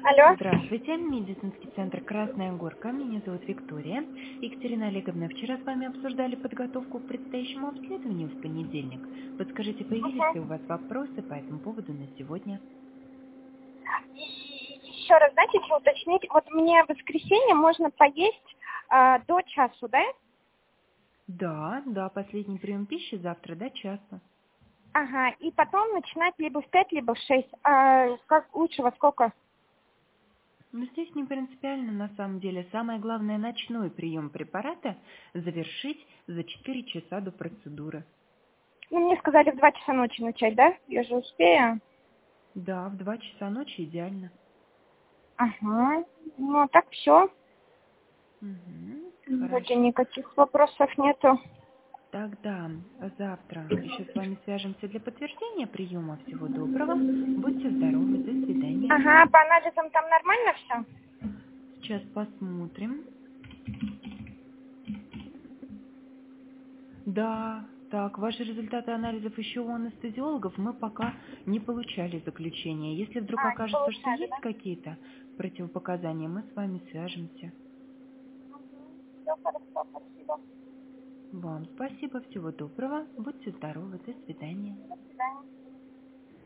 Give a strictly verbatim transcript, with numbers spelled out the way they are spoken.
Алло. Здравствуйте, медицинский центр «Красная горка». Меня зовут Виктория. Екатерина Олеговна, вчера с вами обсуждали подготовку к предстоящему обследованию в понедельник. Подскажите, появились ли у Угу. вас вопросы по этому поводу на сегодня? Еще раз, знаете, что уточнить? Вот мне в воскресенье можно поесть а, до часу, да? Да, да, последний прием пищи завтра до часа. Ага, и потом начинать либо в пять, либо в шесть. А как лучше, во сколько? Но здесь не принципиально на самом деле. Самое главное, ночной прием препарата завершить за четыре часа до процедуры. Ну, мне сказали в два часа ночи начать, да? Я же успею. Да, в два часа ночи идеально. Ага, ну, а так все. Угу, Вроде хорошо. никаких вопросов нету. Тогда завтра еще с вами свяжемся для подтверждения приема. Всего доброго. Будьте здоровы. До свидания. Ага, по анализам там нормально все? Сейчас посмотрим. Да, так, ваши результаты анализов еще у анестезиологов мы пока не получали заключения. Если вдруг А, не окажется, что получали, есть да? какие-то противопоказания, мы с вами свяжемся. Все хорошо, спасибо. Вам спасибо. Всего доброго. Будьте здоровы. До свидания. До свидания.